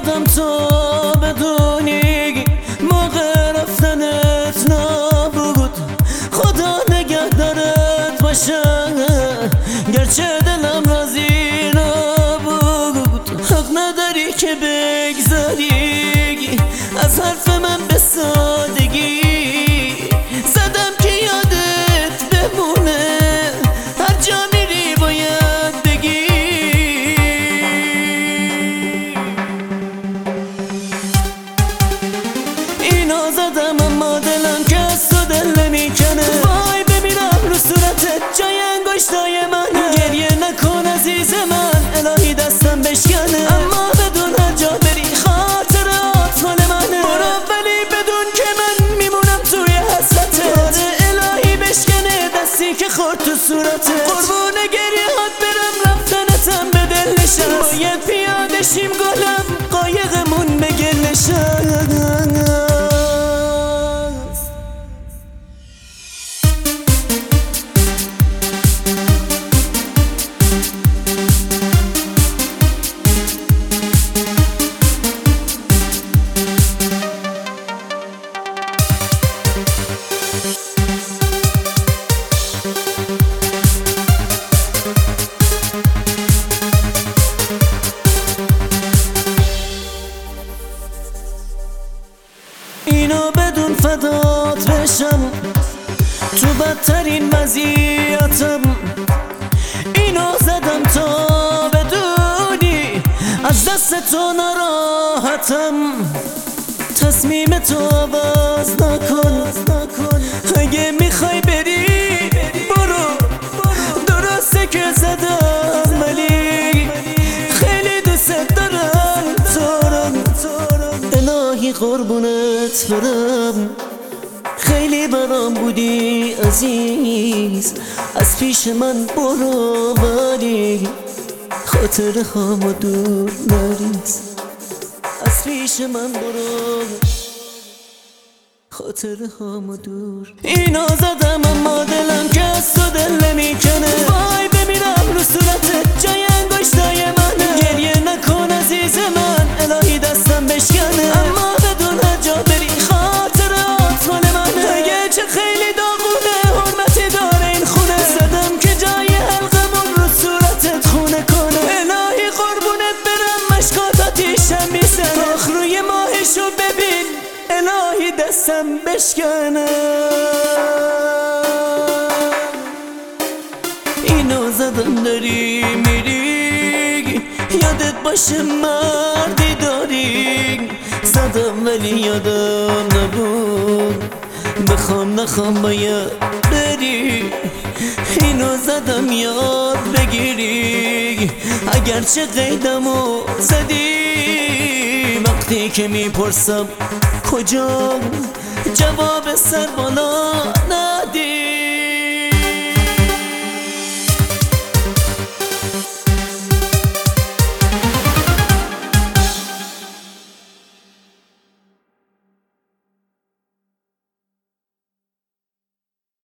زدم تا بدونی موقع رفتنت نبود. خدا نگهدارت باشه گرچه دلم راضی نبود. حق نداری که بگذاری از حرف من به سادگی. زدم که یادت بمونه هر جا میری باید بگی. اینا زدم اما دلم که از تو دل نمیکنه. وای بمیرم رو صورتت جای انگشتای منه. گریه نکن عزیز من الهی دستم بشکنه. اما بدون هر جا بری خاطرات مال منه. برو ولی بدون که من میمونم توی حسرتت. آره الهی بشکنه دستی که خورد تو صورتت. قربون گریه هات برم رفتنتم به دل نشست. باید پیاده شیم گلم قایقمون به گل نشست. اینو بدون فدات بشم تو بدترین وضعیتم. اینو زدم تا بدونی از دست تو ناراحتم. تصمیم تو عوض نکن اگه میخوای بری برو. درسته که زدم ولی خیلی دوست دارم تو رو. الهی قربونت برم خیلی برام بودی عزیز. از پیش من برو ولی خاطره هامو دور نریز. از پیش من برو خاطره هامو دور. اینا زدم اما دلم که از تو دل نمیکنه. وای بمیرم رو صورتت جای انگشتای منه. گریه نکن عزیز من الهی دستم بشکنه. اما بدون هر جا بری خاطرات مال منه. اگه چه خیلی داغونه حرمتی داره این خونه. زدم که جای حلقمون رو صورتت خونه کنه. الهی قربونت برم مشکات آتیشم میزنه. آخ روی ماهشو ببین الهی دستم بشکنه. اینو زدم داری میری یادت باشه مردی داری. زدم ولی یادم نبود بخوام نخوام باید بری. اینو زدم یاد بگیری اگرچه قیدمو زدی. وقتی که میپرسم کجا جواب سر بالا